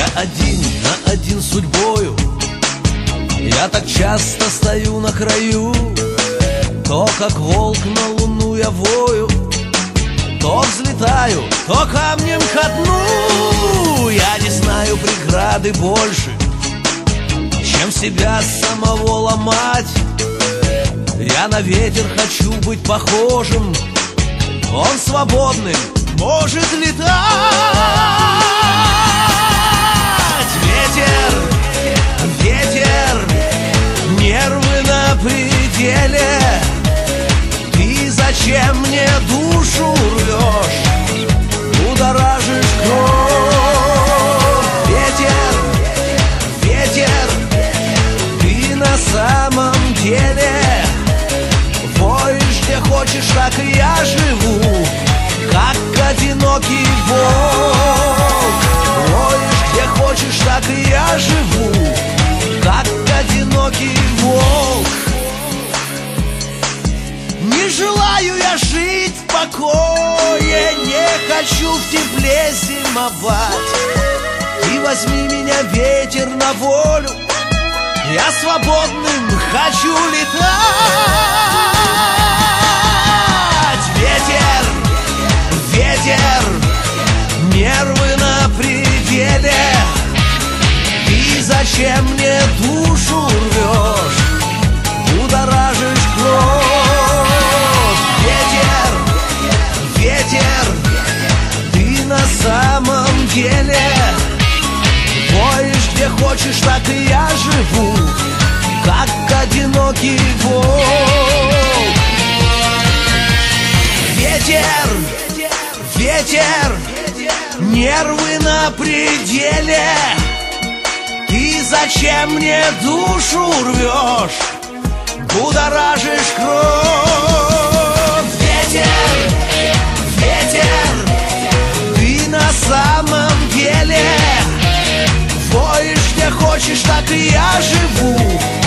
один на один с судьбою. Я так часто стою на краю, то как волк на луну я вою, то взлетаю, то камнем ко дну. Я не знаю преграды больше, чем себя самого ломать. Я на ветер хочу быть похожим, он свободным может летать. Ветер, ветер, нервы на пределе. Ты зачем мне душу рвешь, будоражишь кровь? Ветер, ветер, ты на самом деле воешь, где хочешь, так и я живу, как одинокий волк. Воешь, где хочешь, так и я живу, как одинокий волк. Не желаю я жить в покое, не хочу в тепле зимовать. Ты возьми меня, ветер, на волю, я свободным хочу летать. Ветер, ветер, нервы на пределе. Ты зачем мне душу рвешь, будоражишь кровь? Ветер, ветер, ты на самом деле воешь, где хочешь, так и я живу, как одинокий волк. Ветер, ветер, нервы на пределе. Ты зачем мне душу рвешь, будоражишь кровь? Ветер, ветер, ты на самом деле воешь, где хочешь, так и я живу,